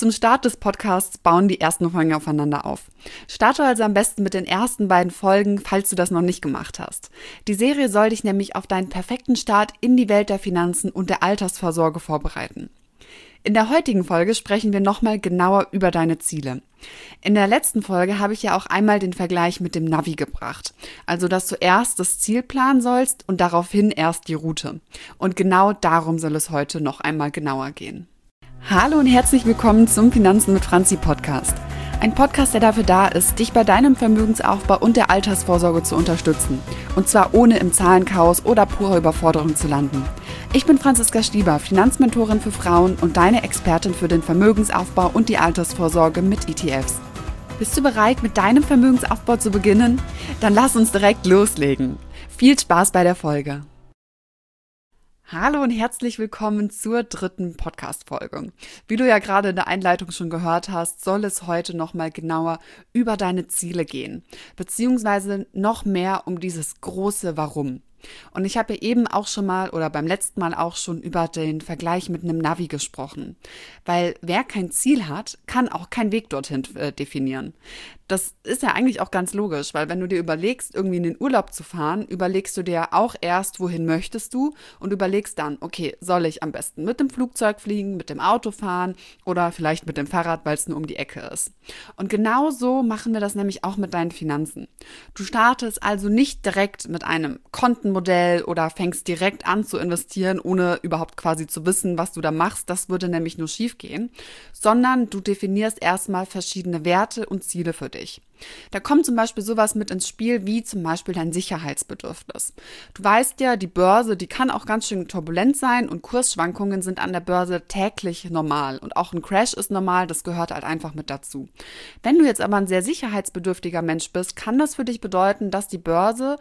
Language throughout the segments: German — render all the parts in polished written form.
Zum Start des Podcasts bauen die ersten Folgen aufeinander auf. Starte also am besten mit den ersten beiden Folgen, falls du das noch nicht gemacht hast. Die Serie soll dich nämlich auf deinen perfekten Start in die Welt der Finanzen und der Altersvorsorge vorbereiten. In der heutigen Folge sprechen wir nochmal genauer über deine Ziele. In der letzten Folge habe ich ja auch einmal den Vergleich mit dem Navi gebracht. Also, dass du erst das Ziel planen sollst und daraufhin erst die Route. Und genau darum soll es heute noch einmal genauer gehen. Hallo und herzlich willkommen zum Finanzen mit Franzi Podcast. Ein Podcast, der dafür da ist, dich bei deinem Vermögensaufbau und der Altersvorsorge zu unterstützen. Und zwar ohne im Zahlenchaos oder purer Überforderung zu landen. Ich bin Franziska Stieber, Finanzmentorin für Frauen und deine Expertin für den Vermögensaufbau und die Altersvorsorge mit ETFs. Bist du bereit, mit deinem Vermögensaufbau zu beginnen? Dann lass uns direkt loslegen. Viel Spaß bei der Folge. Hallo und herzlich willkommen zur dritten Podcast-Folge. Wie du ja gerade in der Einleitung schon gehört hast, soll es heute nochmal genauer über deine Ziele gehen, beziehungsweise noch mehr um dieses große Warum. Und ich habe ja eben auch schon mal oder beim letzten Mal auch schon über den Vergleich mit einem Navi gesprochen. Weil wer kein Ziel hat, kann auch keinen Weg dorthin definieren. Das ist ja eigentlich auch ganz logisch, weil wenn du dir überlegst, irgendwie in den Urlaub zu fahren, überlegst du dir auch erst, wohin möchtest du und überlegst dann, okay, soll ich am besten mit dem Flugzeug fliegen, mit dem Auto fahren oder vielleicht mit dem Fahrrad, weil es nur um die Ecke ist. Und genau so machen wir das nämlich auch mit deinen Finanzen. Du startest also nicht direkt mit einem Kontenmodell oder fängst direkt an zu investieren, ohne überhaupt quasi zu wissen, was du da machst. Das würde nämlich nur schief gehen, sondern du definierst erstmal verschiedene Werte und Ziele für dich. Da kommt zum Beispiel sowas mit ins Spiel, wie zum Beispiel dein Sicherheitsbedürfnis. Du weißt ja, die Börse, die kann auch ganz schön turbulent sein und Kursschwankungen sind an der Börse täglich normal. Und auch ein Crash ist normal, das gehört halt einfach mit dazu. Wenn du jetzt aber ein sehr sicherheitsbedürftiger Mensch bist, kann das für dich bedeuten, dass die Börse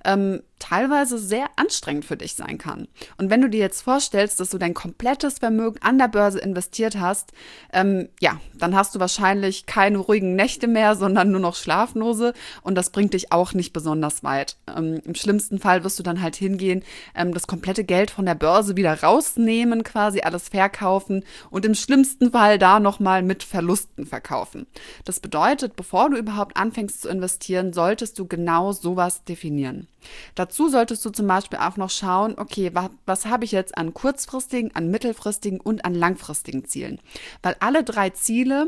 teilweise sehr anstrengend für dich sein kann. Und wenn du dir jetzt vorstellst, dass du dein komplettes Vermögen an der Börse investiert hast, dann hast du wahrscheinlich keine ruhigen Nächte mehr, sondern nur noch schlaflose und das bringt dich auch nicht besonders weit. Im schlimmsten Fall wirst du dann halt hingehen, das komplette Geld von der Börse wieder rausnehmen, quasi alles verkaufen und im schlimmsten Fall da nochmal mit Verlusten verkaufen. Das bedeutet, bevor du überhaupt anfängst zu investieren, solltest du genau sowas definieren. Dazu solltest du zum Beispiel auch noch schauen, okay, was habe ich jetzt an kurzfristigen, an mittelfristigen und an langfristigen Zielen? Weil alle drei Ziele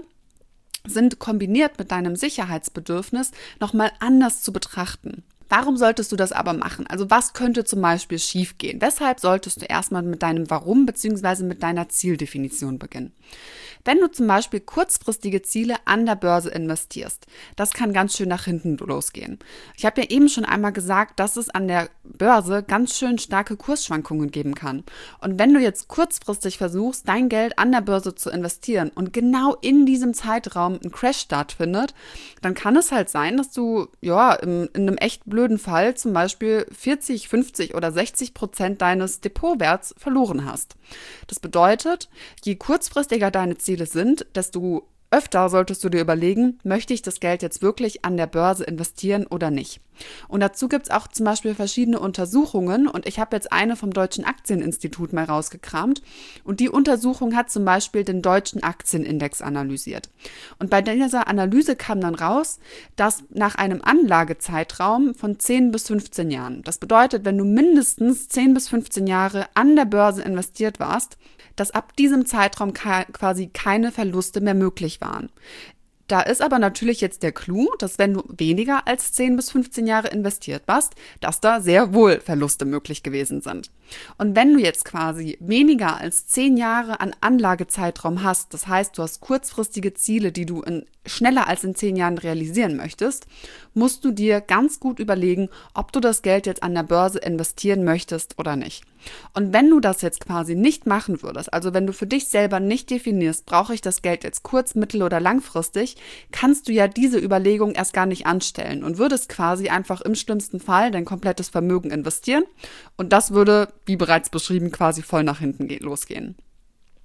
sind kombiniert mit deinem Sicherheitsbedürfnis nochmal anders zu betrachten. Warum solltest du das aber machen? Also was könnte zum Beispiel schiefgehen? Weshalb solltest du erstmal mit deinem Warum bzw. mit deiner Zieldefinition beginnen? Wenn du zum Beispiel kurzfristige Ziele an der Börse investierst, das kann ganz schön nach hinten losgehen. Ich habe ja eben schon einmal gesagt, dass es an der Börse ganz schön starke Kursschwankungen geben kann. Und wenn du jetzt kurzfristig versuchst, dein Geld an der Börse zu investieren und genau in diesem Zeitraum ein Crash stattfindet, dann kann es halt sein, dass du in einem echt blöden Fall zum Beispiel 40, 50 oder 60% deines Depotwerts verloren hast. Das bedeutet, je kurzfristiger deine Ziele sind, desto öfter solltest du dir überlegen, möchte ich das Geld jetzt wirklich an der Börse investieren oder nicht. Und dazu gibt es auch zum Beispiel verschiedene Untersuchungen und ich habe jetzt eine vom Deutschen Aktieninstitut mal rausgekramt und die Untersuchung hat zum Beispiel den deutschen Aktienindex analysiert. Und bei dieser Analyse kam dann raus, dass nach einem Anlagezeitraum von 10 bis 15 Jahren, das bedeutet, wenn du mindestens 10 bis 15 Jahre an der Börse investiert warst, dass ab diesem Zeitraum quasi keine Verluste mehr möglich waren. Da ist aber natürlich jetzt der Clou, dass wenn du weniger als 10 bis 15 Jahre investiert warst, dass da sehr wohl Verluste möglich gewesen sind. Und wenn du jetzt quasi weniger als 10 Jahre an Anlagezeitraum hast, das heißt, du hast kurzfristige Ziele, die du schneller als in 10 Jahren realisieren möchtest, musst du dir ganz gut überlegen, ob du das Geld jetzt an der Börse investieren möchtest oder nicht. Und wenn du das jetzt quasi nicht machen würdest, also wenn du für dich selber nicht definierst, brauche ich das Geld jetzt kurz-, mittel- oder langfristig, kannst du ja diese Überlegung erst gar nicht anstellen und würdest quasi einfach im schlimmsten Fall dein komplettes Vermögen investieren und das würde, wie bereits beschrieben, quasi voll nach hinten losgehen.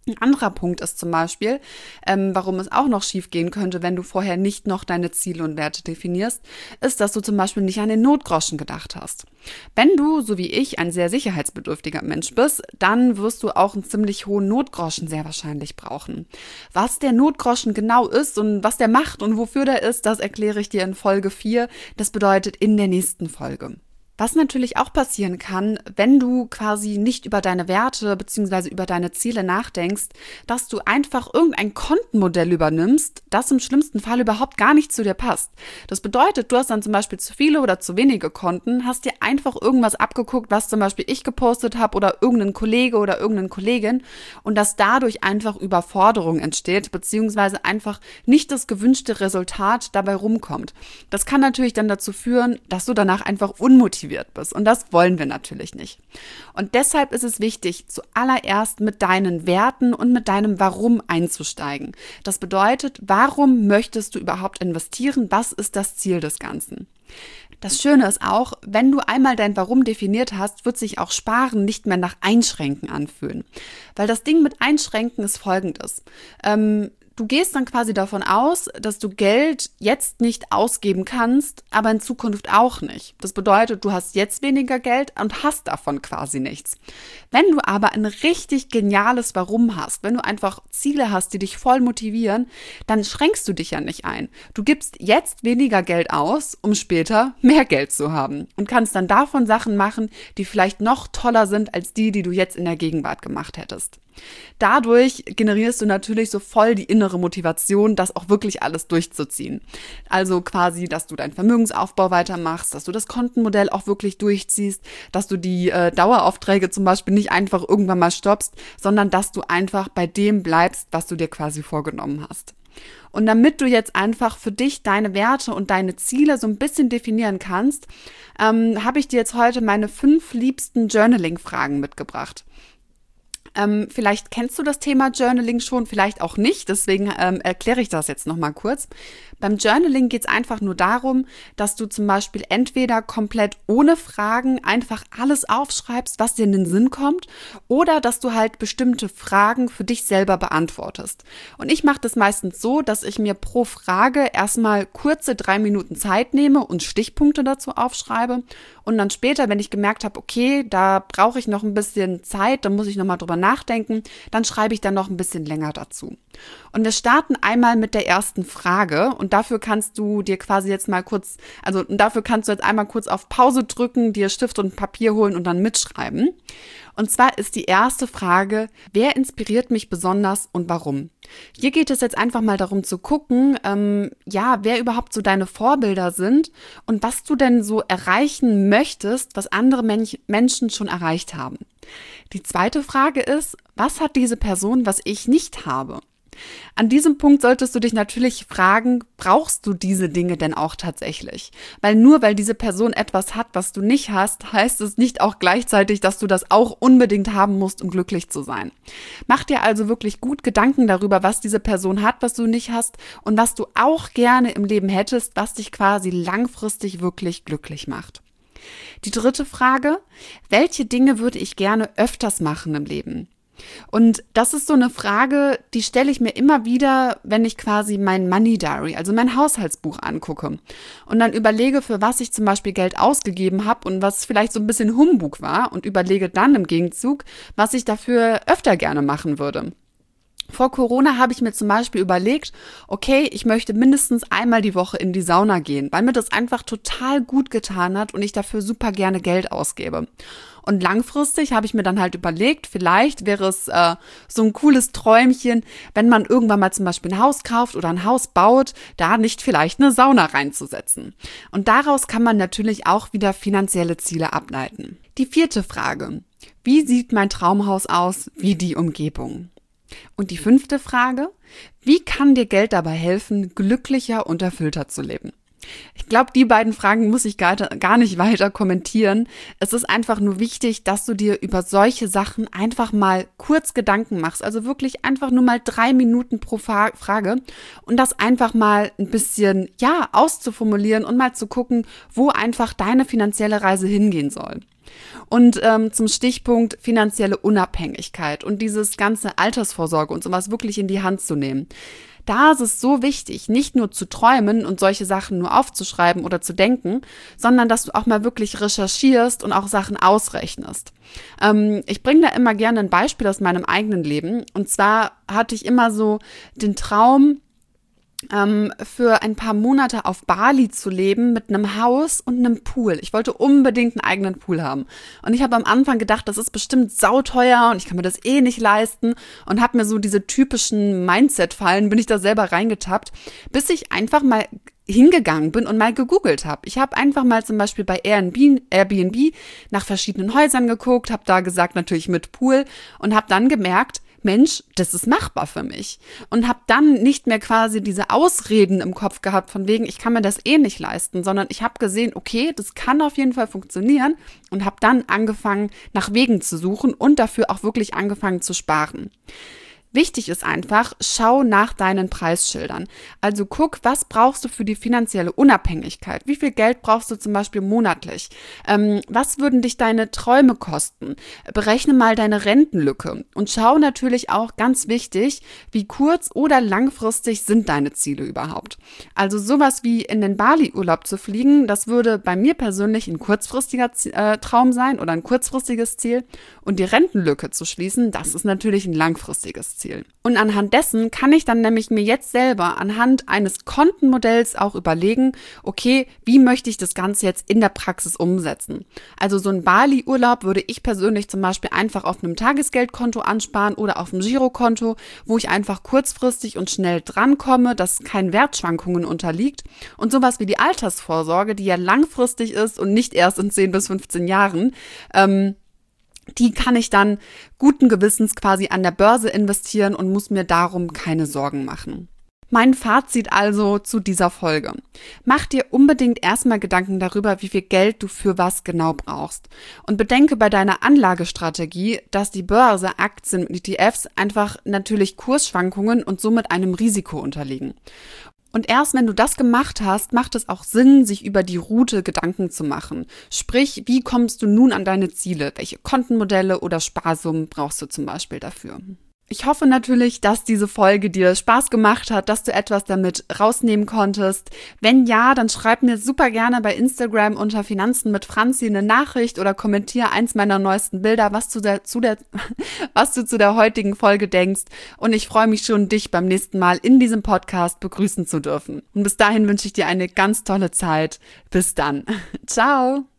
Ein anderer Punkt ist zum Beispiel, warum es auch noch schief gehen könnte, wenn du vorher nicht noch deine Ziele und Werte definierst, ist, dass du zum Beispiel nicht an den Notgroschen gedacht hast. Wenn du, so wie ich, ein sehr sicherheitsbedürftiger Mensch bist, dann wirst du auch einen ziemlich hohen Notgroschen sehr wahrscheinlich brauchen. Was der Notgroschen genau ist und was der macht und wofür der ist, das erkläre ich dir in Folge 4. Das bedeutet in der nächsten Folge. Was natürlich auch passieren kann, wenn du quasi nicht über deine Werte bzw. über deine Ziele nachdenkst, dass du einfach irgendein Kontenmodell übernimmst, das im schlimmsten Fall überhaupt gar nicht zu dir passt. Das bedeutet, du hast dann zum Beispiel zu viele oder zu wenige Konten, hast dir einfach irgendwas abgeguckt, was zum Beispiel ich gepostet habe oder irgendein Kollege oder irgendeine Kollegin, und dass dadurch einfach Überforderung entsteht bzw. einfach nicht das gewünschte Resultat dabei rumkommt. Das kann natürlich dann dazu führen, dass du danach einfach unmotiviert bist. Und das wollen wir natürlich nicht. Und deshalb ist es wichtig, zuallererst mit deinen Werten und mit deinem Warum einzusteigen. Das bedeutet, warum möchtest du überhaupt investieren? Was ist das Ziel des Ganzen? Das Schöne ist auch, wenn du einmal dein Warum definiert hast, wird sich auch Sparen nicht mehr nach Einschränken anfühlen. Weil das Ding mit Einschränken ist folgendes. Du gehst dann quasi davon aus, dass du Geld jetzt nicht ausgeben kannst, aber in Zukunft auch nicht. Das bedeutet, du hast jetzt weniger Geld und hast davon quasi nichts. Wenn du aber ein richtig geniales Warum hast, wenn du einfach Ziele hast, die dich voll motivieren, dann schränkst du dich ja nicht ein. Du gibst jetzt weniger Geld aus, um später mehr Geld zu haben und kannst dann davon Sachen machen, die vielleicht noch toller sind als die du jetzt in der Gegenwart gemacht hättest. Dadurch generierst du natürlich so voll die innere Motivation, das auch wirklich alles durchzuziehen. Also quasi, dass du deinen Vermögensaufbau weitermachst, dass du das Kontenmodell auch wirklich durchziehst, dass du die Daueraufträge zum Beispiel nicht einfach irgendwann mal stoppst, sondern dass du einfach bei dem bleibst, was du dir quasi vorgenommen hast. Und damit du jetzt einfach für dich deine Werte und deine Ziele so ein bisschen definieren kannst, habe ich dir jetzt heute meine 5 liebsten Journaling-Fragen mitgebracht. Vielleicht kennst du das Thema Journaling schon, vielleicht auch nicht, deswegen erkläre ich das jetzt nochmal kurz. Beim Journaling geht es einfach nur darum, dass du zum Beispiel entweder komplett ohne Fragen einfach alles aufschreibst, was dir in den Sinn kommt, oder dass du halt bestimmte Fragen für dich selber beantwortest. Und ich mache das meistens so, dass ich mir pro Frage erstmal kurze 3 Minuten Zeit nehme und Stichpunkte dazu aufschreibe und dann später, wenn ich gemerkt habe, okay, da brauche ich noch ein bisschen Zeit, dann muss ich nochmal drüber nachdenken, dann schreibe ich dann noch ein bisschen länger dazu. Und wir starten einmal mit der ersten Frage und dafür kannst du dir quasi jetzt mal kurz, dafür kannst du jetzt einmal kurz auf Pause drücken, dir Stift und Papier holen und dann mitschreiben. Und zwar ist die erste Frage, wer inspiriert mich besonders und warum? Hier geht es jetzt einfach mal darum zu gucken, wer überhaupt so deine Vorbilder sind und was du denn so erreichen möchtest, was andere Menschen schon erreicht haben. Die zweite Frage ist, was hat diese Person, was ich nicht habe? An diesem Punkt solltest du dich natürlich fragen, brauchst du diese Dinge denn auch tatsächlich? Weil nur weil diese Person etwas hat, was du nicht hast, heißt es nicht auch gleichzeitig, dass du das auch unbedingt haben musst, um glücklich zu sein. Mach dir also wirklich gut Gedanken darüber, was diese Person hat, was du nicht hast und was du auch gerne im Leben hättest, was dich quasi langfristig wirklich glücklich macht. Die dritte Frage, welche Dinge würde ich gerne öfters machen im Leben? Und das ist so eine Frage, die stelle ich mir immer wieder, wenn ich quasi mein Money Diary, also mein Haushaltsbuch angucke und dann überlege, für was ich zum Beispiel Geld ausgegeben habe und was vielleicht so ein bisschen Humbug war und überlege dann im Gegenzug, was ich dafür öfter gerne machen würde. Vor Corona habe ich mir zum Beispiel überlegt, okay, ich möchte mindestens einmal die Woche in die Sauna gehen, weil mir das einfach total gut getan hat und ich dafür super gerne Geld ausgebe. Und langfristig habe ich mir dann halt überlegt, vielleicht wäre es so ein cooles Träumchen, wenn man irgendwann mal zum Beispiel ein Haus kauft oder ein Haus baut, da nicht vielleicht eine Sauna reinzusetzen. Und daraus kann man natürlich auch wieder finanzielle Ziele ableiten. Die vierte Frage, wie sieht mein Traumhaus aus, wie die Umgebung? Und die 5. Frage, wie kann dir Geld dabei helfen, glücklicher und erfüllter zu leben? Ich glaube, die beiden Fragen muss ich gar nicht weiter kommentieren. Es ist einfach nur wichtig, dass du dir über solche Sachen einfach mal kurz Gedanken machst. Also wirklich einfach nur mal 3 Minuten pro Frage und das einfach mal ein bisschen, auszuformulieren und mal zu gucken, wo einfach deine finanzielle Reise hingehen soll. Und zum Stichpunkt finanzielle Unabhängigkeit und dieses ganze Altersvorsorge und sowas wirklich in die Hand zu nehmen. Da ist es so wichtig, nicht nur zu träumen und solche Sachen nur aufzuschreiben oder zu denken, sondern dass du auch mal wirklich recherchierst und auch Sachen ausrechnest. Ich bringe da immer gerne ein Beispiel aus meinem eigenen Leben. Und zwar hatte ich immer so den Traum, für ein paar Monate auf Bali zu leben mit einem Haus und einem Pool. Ich wollte unbedingt einen eigenen Pool haben. Und ich habe am Anfang gedacht, das ist bestimmt sauteuer und ich kann mir das eh nicht leisten und habe mir so diese typischen Mindset-Fallen, bin ich da selber reingetappt, bis ich einfach mal hingegangen bin und mal gegoogelt habe. Ich habe einfach mal zum Beispiel bei Airbnb nach verschiedenen Häusern geguckt, habe da gesagt, natürlich mit Pool und habe dann gemerkt, Mensch, das ist machbar für mich. Und habe dann nicht mehr quasi diese Ausreden im Kopf gehabt, von wegen, ich kann mir das eh nicht leisten, sondern ich habe gesehen, okay, das kann auf jeden Fall funktionieren und habe dann angefangen, nach Wegen zu suchen und dafür auch wirklich angefangen zu sparen. Wichtig ist einfach, schau nach deinen Preisschildern. Also guck, was brauchst du für die finanzielle Unabhängigkeit? Wie viel Geld brauchst du zum Beispiel monatlich? Was würden dich deine Träume kosten? Berechne mal deine Rentenlücke und schau natürlich auch, ganz wichtig, wie kurz- oder langfristig sind deine Ziele überhaupt? Also sowas wie in den Bali-Urlaub zu fliegen, das würde bei mir persönlich ein kurzfristiger Traum sein oder ein kurzfristiges Ziel. Und die Rentenlücke zu schließen, das ist natürlich ein langfristiges Ziel. Und anhand dessen kann ich dann nämlich mir jetzt selber anhand eines Kontenmodells auch überlegen, okay, wie möchte ich das Ganze jetzt in der Praxis umsetzen? Also so ein Bali-Urlaub würde ich persönlich zum Beispiel einfach auf einem Tagesgeldkonto ansparen oder auf einem Girokonto, wo ich einfach kurzfristig und schnell drankomme, das keinen Wertschwankungen unterliegt. Und sowas wie die Altersvorsorge, die ja langfristig ist und nicht erst in 10 bis 15 Jahren, die kann ich dann guten Gewissens quasi an der Börse investieren und muss mir darum keine Sorgen machen. Mein Fazit also zu dieser Folge. Mach dir unbedingt erstmal Gedanken darüber, wie viel Geld du für was genau brauchst. Und bedenke bei deiner Anlagestrategie, dass die Börse, Aktien und ETFs einfach natürlich Kursschwankungen und somit einem Risiko unterliegen. Und erst wenn du das gemacht hast, macht es auch Sinn, sich über die Route Gedanken zu machen. Sprich, wie kommst du nun an deine Ziele? Welche Kontenmodelle oder Sparsummen brauchst du zum Beispiel dafür? Ich hoffe natürlich, dass diese Folge dir Spaß gemacht hat, dass du etwas damit rausnehmen konntest. Wenn ja, dann schreib mir super gerne bei Instagram unter Finanzen mit Franzi eine Nachricht oder kommentiere eins meiner neuesten Bilder, was du zu der heutigen Folge denkst. Und ich freue mich schon, dich beim nächsten Mal in diesem Podcast begrüßen zu dürfen. Und bis dahin wünsche ich dir eine ganz tolle Zeit. Bis dann. Ciao.